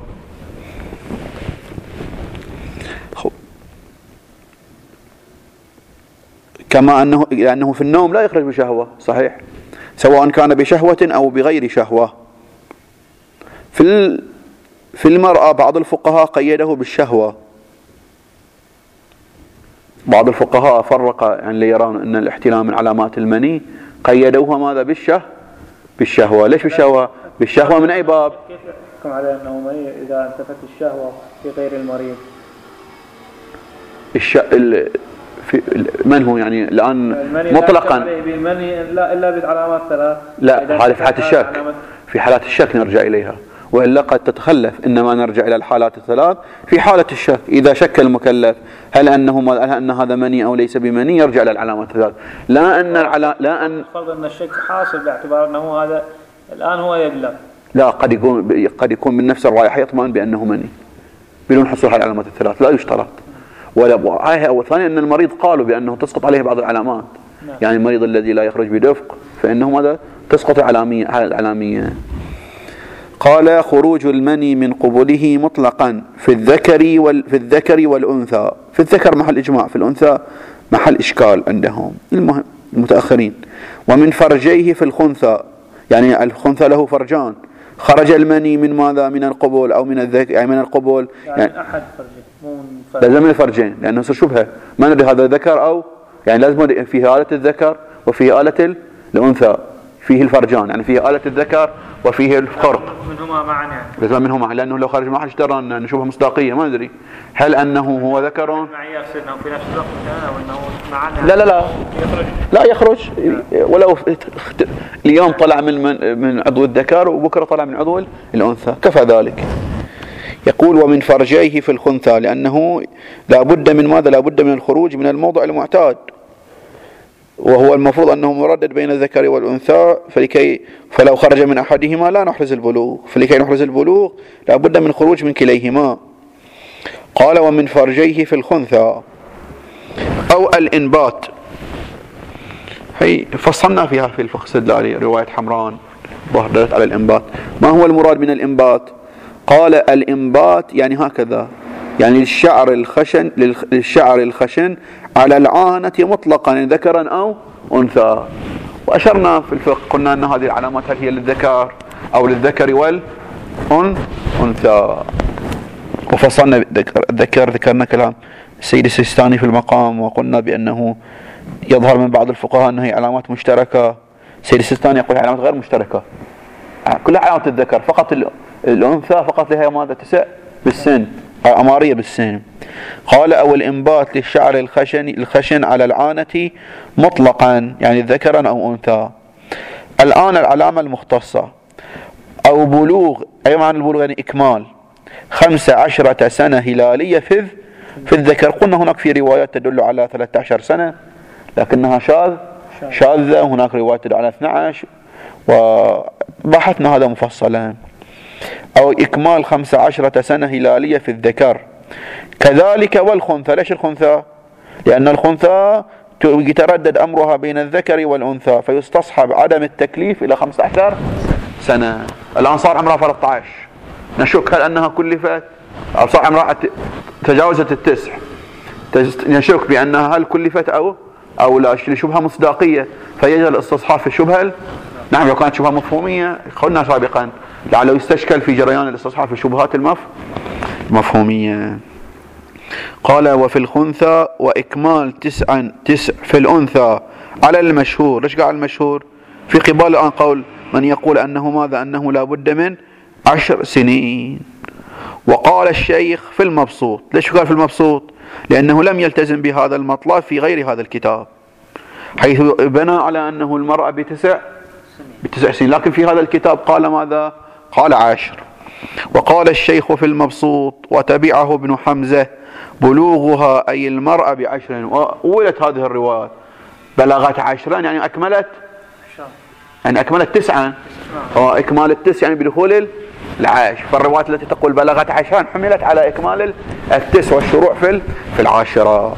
كما لأنه في النوم لا يخرج بشهوة، صحيح، سواء كان بشهوة أو بغير شهوة. في المرأة بعض الفقهاء قيده بالشهوة، بعض الفقهاء فرق يعني اللي يرون أن الاحتلام من علامات المني قيدوها ماذا؟ بالشهوة. ليش بالشهوة؟ بالشهوة من أي باب؟ كيف يحكم على أنه مني إذا انتفت الشهوة في غير المريض؟ من هو يعني الآن مطلقا؟ المني لا إلا بعلامات ثلاث. لا، هذه في حالة الشك، في حالات الشك نرجع إليها، وإلا قد تتخلف. إنما نرجع إلى الحالات الثلاث في حالة الشك. إذا شك المكلف هل أن هذا مني أو ليس بمني، يرجع إلى العلامات الثلاث. لا أن فرض أن الشك حاصل باعتبار أنه هذا الآن هو يبلغ. لا، قد يكون من نفس الرائحة يطمئن بأنه مني بدون حصول على العلامات الثلاث، لا يشترط. وثانيا أن المريض قالوا بأنه تسقط عليه بعض العلامات. يعني المريض الذي لا يخرج بدفق فإنه ماذا؟ تسقط العلامية. قال: خروج المني من قبله مطلقا في الذكر والأنثى. في الذكر محل إجماع، في الأنثى محل إشكال عندهم المهم المتأخرين. ومن فرجيه في الخنثى، يعني الخنثى له فرجان، خرج المني من ماذا؟ من القبول أو من الذكر، يعني من القبول يعني أحد فرجين، مو من فرج. لازم من الفرجين، لأنه شبهة ما ندري هذا ذكر أو يعني لازم فيه آلة الذكر وفيه آلة الأنثى، فيه الفرجان يعني فيه آلة الذكر وفيه الخرق، منهما معا يعني لازم منهما معا، لأنه لو خرج ما حد ترى أن نشوفها مصداقية. ما ندري هل أنه هو ذكر معي يقصد أنه في نفس الوقت أو أنه معا يعني لا يخرج ولو اليوم طلع من عضو الذكر وبكرة طلع من عضو الأنثى كفى ذلك. يقول: ومن فرجيه في الخنثى، لأنه لا بد من ماذا؟ لا بد من الخروج من الموضع المعتاد، وهو المفروض أنه مردد بين الذكر والأنثى، فلو خرج من أحدهما لا نحرز البلوغ، فلكي نحرز البلوغ لا بد من خروج من كليهما. قال: ومن فرجيه في الخنثى أو الإنبات. هي فصلنا فيها في الفقه الاستدلالي، رواية حمران ظهرت على الإنبات. ما هو المراد من الإنبات؟ قال: الإنبات يعني هكذا، يعني للشعر الخشن على العانة مطلقا ذكرا أو أنثى. وأشرنا في الفقه قلنا أن هذه العلامات هل هي للذكر أو للذكر والأنثى. وفصلنا ذكرنا كلام السيد السيستاني في المقام، وقلنا بأنه يظهر من بعض الفقهاء أنها هي علامات مشتركة. السيد السيستاني يقول علامات غير مشتركة، كلها علامات الذكر، فقط الأنثى فقط لها ماذا؟ تسع بالسن، أمارية بالسن. قال: أو الإنبات للشعر الخشن على العانة مطلقا، يعني ذكرا أو أنثى. الآن العلامة المختصة أو بلوغ، أي معنى البلوغ؟ يعني إكمال 15 سنة هلالية في الذكر. قلنا هناك في روايات تدل على 13 سنة لكنها شاذة، وهناك روايات تدل على 12، وبحثنا هذا مفصلا. أو إكمال 15 سنة هلالية في الذكر. كذلك والخنثى. ليش الخنثى؟ لأن الخنثى يتردد أمرها بين الذكر والأنثى، فيستصحب عدم التكليف إلى 15 سنة. الآن صار عمرها 13، نشك هل أنها كلفت أو صار عمرها تجاوزت التسع، نشك بأنها هل كلفت أو لا، شبهة مصداقية فيجب الاستصحاب في الشبهة. نعم، لو كانت شبهة مفهومية قلنا سابقا لعله يستشكل في جريان الاستصحاب في الشبهات المفهومية. قال: وفي الخنثى وإكمال 9 في الأنثى على المشهور. ليش قال المشهور؟ في قبال الآن قول من يقول أنه ماذا؟ أنه لا بد من 10 سنين. وقال الشيخ في المبسوط. ليش قال في المبسوط؟ لأنه لم يلتزم بهذا المطلب في غير هذا الكتاب، حيث بنى على أنه المرأة ب9 سنين، لكن في هذا الكتاب قال ماذا؟ قال 10. وقال الشيخ في المبسوط: وتبعه ابن حمزة بلوغها أي المرأة ب10. وولت هذه الروايات بلغت 10 يعني أكملت 9، وإكمال 9 يعني بدخول العاشر. فالروايات التي تقول بلغت 10 حملت على إكمال 9 والشروع في العاشرة.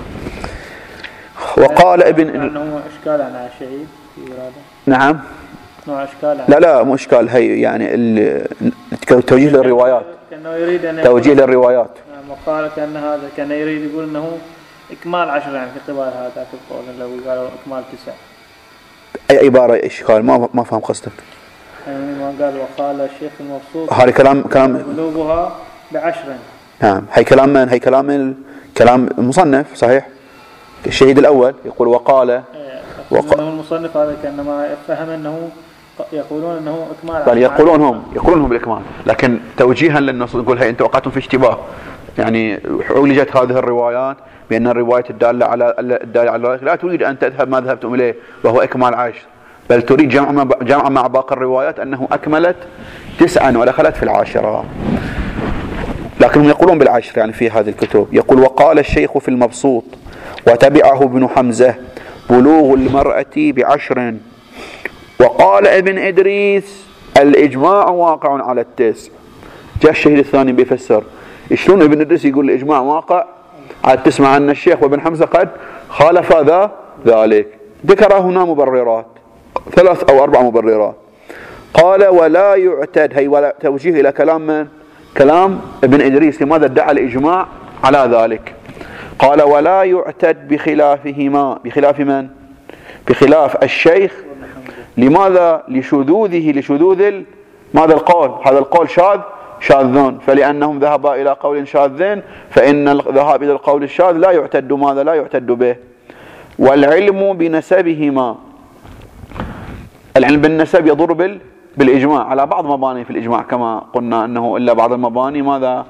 وقال ابن أنه إشكال على شيء في إرادة. نعم. نوع إشكال. لا مو إشكال، هي يعني توجيه للروايات. كأنه يريد أن توجيه للروايات. وقال كأن هذا كان يريد يقول أنه إكمال 10 يعني في قبال هذا في القول لو قالوا إكمال 9. أي عبارة إشكال ما فهم قصدك. يعني ما قال وقال الشيخ المبسوط هذا كلام بلوغها ب10. نعم. هي كلام من؟ هي كلام المصنف صحيح. الشهيد الأول يقول وقال المصنف هذا كأنما فهم أنه يقولون أنه إكمال. بل يقولون هم بالإكمال، لكن توجيها للنص نقول هي أنتم وقعتم في اشتباه. يعني عولجت هذه الروايات بأن الرواية الدالة على ذلك لا تريد أن تذهب ما ذهبتم إليه وهو إكمال 10، بل تريد جمع مع باقي الروايات أنه أكملت 9 ودخلت في العاشرة، لكنهم يقولون بالعشر يعني في هذه الكتب. يقول وقال الشيخ في المبسوط وتبعه ابن حمزة بلوغ المرأة ب10. وقال ابن إدريس الإجماع واقع على 9. جاء الشهيد الثاني بيفسر شلون ابن إدريس يقول الإجماع واقع على 9 مع أن الشيخ وابن حمزة قد خالف ذلك. ذكر هنا مبررات 3 أو 4 مبررات. قال ولا يعتد، هي ولا توجيه إلى كلام من؟ كلام ابن إدريس. لماذا ادعى الإجماع على ذلك؟ قال ولا يعتد بخلافهما. بخلاف من؟ بخلاف الشيخ. لماذا؟ لشذوذ ماذا القول؟ هذا القول شاذون، فلأنهم ذهبا إلى قول شاذين فإن الذهاب إلى القول الشاذ لا يعتد ماذا؟ لا يعتد به. والعلم بنسبهما، العلم بالنسب يضر بالإجماع على بعض مباني في الإجماع، كما قلنا أنه إلا بعض المباني ماذا؟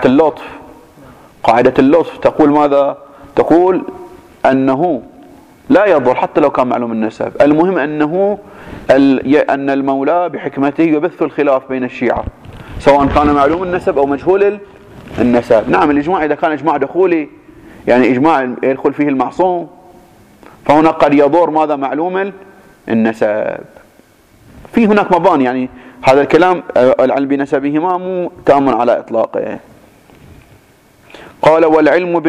قاعدة اللطف تقول ماذا؟ تقول أنه لا يضر حتى لو كان معلوم النسب، المهم أن المولى بحكمته يبث الخلاف بين الشيعة سواء كان معلوم النسب أو مجهول النسب. نعم الإجماع إذا كان إجماع دخولي يعني إجماع يدخل فيه المعصوم، فهنا قد يضر ماذا؟ معلوم النسب. في هناك مباني يعني هذا الكلام العلم بنسبهما مو تام على إطلاقه. قال والعلم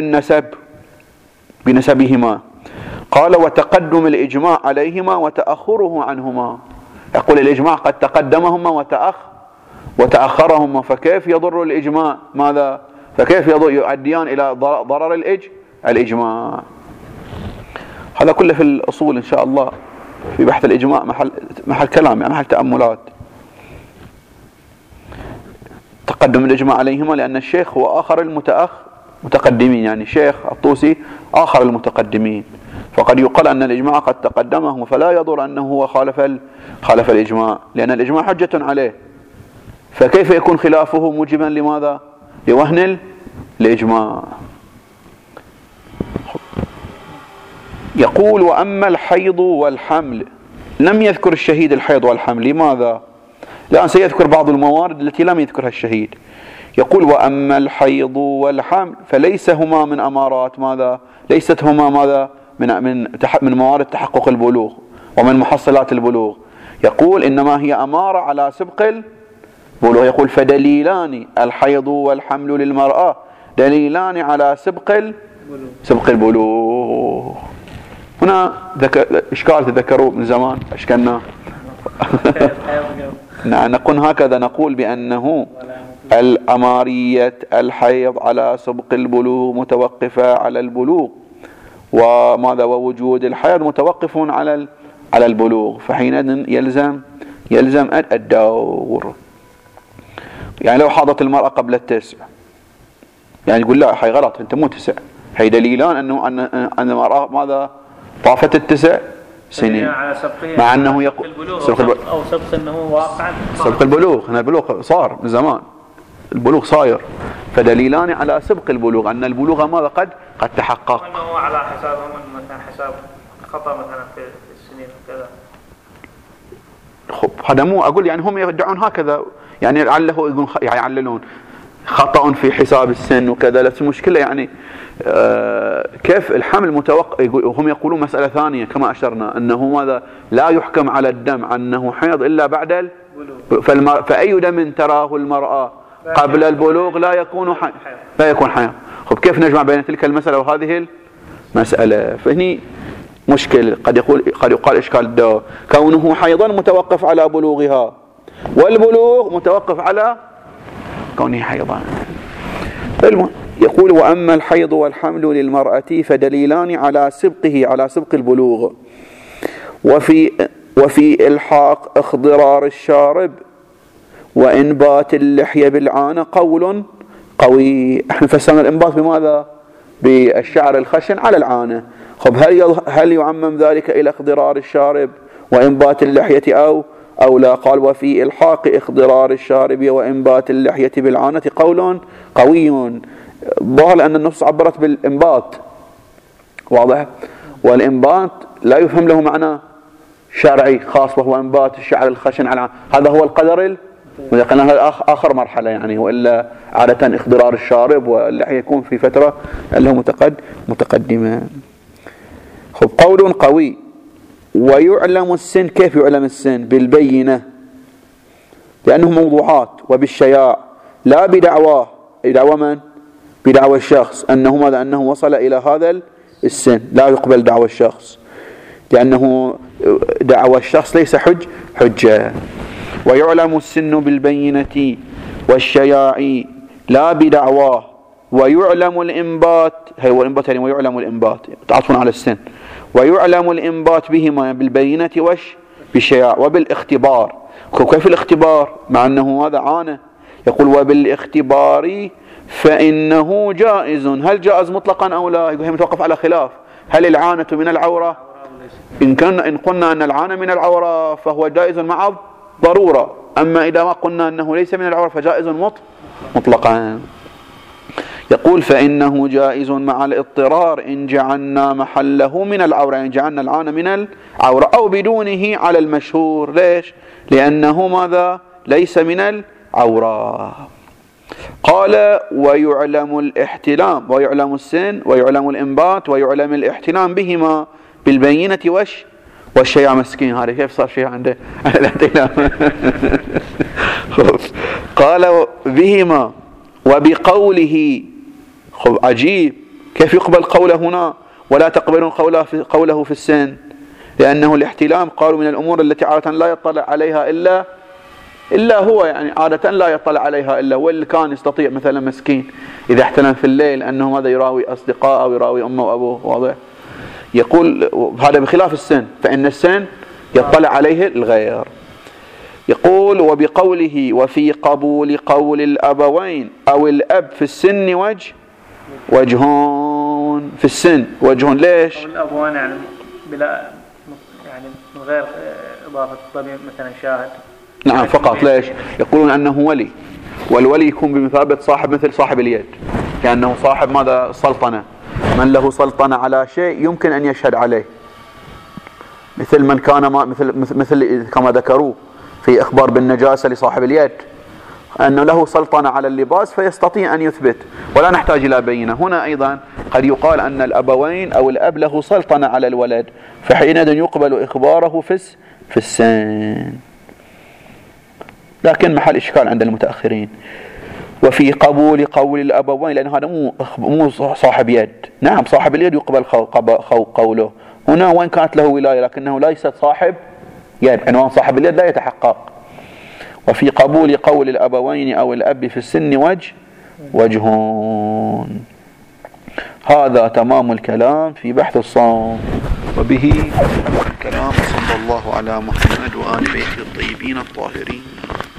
بنسبهما. قال وتقدم الإجماع عليهما وتأخره عنهما. يقول الإجماع قد تقدمهما وتأخرهما، فكيف يضر الإجماع ماذا؟ فكيف يؤديان إلى ضرر الإجماع؟ هذا كله في الأصول إن شاء الله في بحث الإجماع محل كلام يعني محل تأملات. تقدم الإجماع عليهما لأن الشيخ هو آخر المتقدمين، يعني الشيخ الطوسي آخر المتقدمين، فقد يقال أن الإجماع قد تقدمه فلا يضر أنه هو خالف الإجماع، لأن الإجماع حجة عليه، فكيف يكون خلافه موجبا لماذا؟ لوهن الإجماع. يقول وأما الحيض والحمل، لم يذكر الشهيد الحيض والحمل. لماذا؟ لأن سيذكر بعض الموارد التي لم يذكرها الشهيد. يقول وأما الحيض والحمل فليس هما من أمارات ماذا؟ ليست هما ماذا؟ من موارد تحقق البلوغ ومن محصلات البلوغ. يقول إنما هي أمارة على سبق البلوغ. يقول فدليلان الحيض والحمل للمرأة دليلان على سبق البلوغ. هنا إشكال تذكروا من زمان أشكلنا. نقول هكذا، نقول بأنه الأمارية الحيض على سبق البلوغ متوقفة على البلوغ، وماذا؟ ووجود الحيض متوقف على البلوغ، فحينئذ يلزم الدور. يعني لو حاضت المرأة قبل 9 يعني يقول لا هي غلط، انت مو 9، هي دليلان انه ان المرأة ماذا؟ طافت 9 سنين، مع انه يقول او سبق انه واقع سبق البلوغ. هنا البلوغ صار من زمان، البلوغ صاير، فدليلان على سبق البلوغ أن البلوغ ماذا؟ قد تحقق. أنه على حسابهم مثلا حساب خطأ مثلا في السنين وكذا. خب هذا مو أقول يعني هم يدعون هكذا، يعني لعله يعللون خطأ في حساب السن وكذا. بس المشكلة يعني كيف الحمل متوقف. هم يقولون مسألة ثانية كما أشرنا أنه ماذا لا يحكم على الدم أنه حيض إلا بعد فأي دم تراه المرأة قبل البلوغ لا يكون حيض. خب كيف نجمع بين تلك المسألة وهذه المسألة؟ فهني مشكل. قد يقال إشكال الدواء كونه حيضا متوقف على بلوغها، والبلوغ متوقف على كونه حيضا. يقول وأما الحيض والحمل للمرأة فدليلان على سبق البلوغ، وفي إلحاق اخضرار الشارب وإنبات اللحية بالعانة قول قوي. احنا فسرنا الإنبات بماذا؟ بالشعر الخشن على العانة. خب هل يعمم ذلك إلى اخضرار الشارب وإنبات اللحية أو لا؟ قال وفي إلحاق اخضرار الشارب وإنبات اللحية بالعانة قول قوي. ظاهر لأن النص عبرت بالإنبات، واضح، والإنبات لا يفهم له معنى شرعي خاص وهو إنبات الشعر الخشن على هذا هو القدر هذا آخر مرحلة يعني، وإلا عادة اخضرار الشارب واللحية يكون في فترة له متقدمة. خب قول قوي. ويعلم السن. كيف يعلم السن؟ بالبينة، لأنه موضوعات، وبالشياع لا بدعواه. دعوى من؟ بدعوى الشخص أنه وصل إلى هذا السن. لا يقبل دعوى الشخص، لأنه دعوى الشخص ليس حجة. ويعلم السن بالبينة والشياع لا بدعواه. ويعلم الإنبات، هو الإنبات يعني ويعلم الإنبات تعطفون على السن. ويعلم الإنبات بهما بالبينة بالشياع وبالاختبار. كيف الاختبار مع أنه هذا عانة؟ يقول وبالاختبار فإنه جائز. هل جائز مطلقا أو لا؟ يقول متوقف على خلاف. هل العانة من العورة؟ إن قلنا أن العانة من العورة فهو جائز مع ضرورة، أما إذا ما قلنا أنه ليس من العورة فجائز مطلقا. يقول فإنه جائز مع الاضطرار إن جعلنا محله من العورة، يعني جعلنا العانة من العورة أو بدونه على المشهور. ليش؟ لأنه ماذا؟ ليس من العورة. قال ويعلم الاحتلام ويعلم السن ويعلم الإنبات ويعلم الاحتلام بهما بالبينة والشيع. مسكين هذا كيف صار شيء عنده الاحتلام. قال بهما وبقوله. خب عجيب، كيف يقبل قوله هنا ولا تقبلون قوله في السن؟ لأنه الاحتلام قالوا من الأمور التي عادة لا يطلع عليها إلا هو، يعني عادة لا يطلع عليها إلا هو. اللي كان يستطيع مثلا مسكين إذا احتلم في الليل أنه ماذا يراوي أصدقاء أو يراوي أمه وأبوه، واضح. يقول هذا بخلاف السن، فإن السن يطلع عليه الغير. يقول وبقوله وفي قبول قول الأبوين أو الأب في السن وجهون. في السن وجهون. ليش؟ الأبوين يعني بلا يعني من غير إضافة ضمير مثلا شاهد. نعم فقط. ليش؟ يقولون أنه ولي، والولي يكون بمثابة صاحب مثل صاحب اليد، لأنه صاحب ماذا؟ سلطنة. من له سلطنة على شيء يمكن أن يشهد عليه، مثل من كان مثل كما ذكروا في إخبار بالنجاسة لصاحب اليد أنه له سلطنة على اللباس فيستطيع أن يثبت ولا نحتاج إلى بينة. هنا أيضا قد يقال أن الأبوين أو الأب له سلطنة على الولد، فحينئذ يقبل إخباره في السن، لكن محل إشكال عند المتأخرين. وفي قبول قول الأبوين، لأن هذا مو صاحب يد. نعم صاحب اليد يقبل قوله هنا وإن كانت له ولاية، لكنه ليست صاحب يد، عنوان صاحب اليد لا يتحقق. وفي قبول قول الأبوين أو الأب في السن وجهون. هذا تمام الكلام في بحث الصوم، وبه الكلام. صلى الله على محمد وآل بيته الطيبين الطاهرين.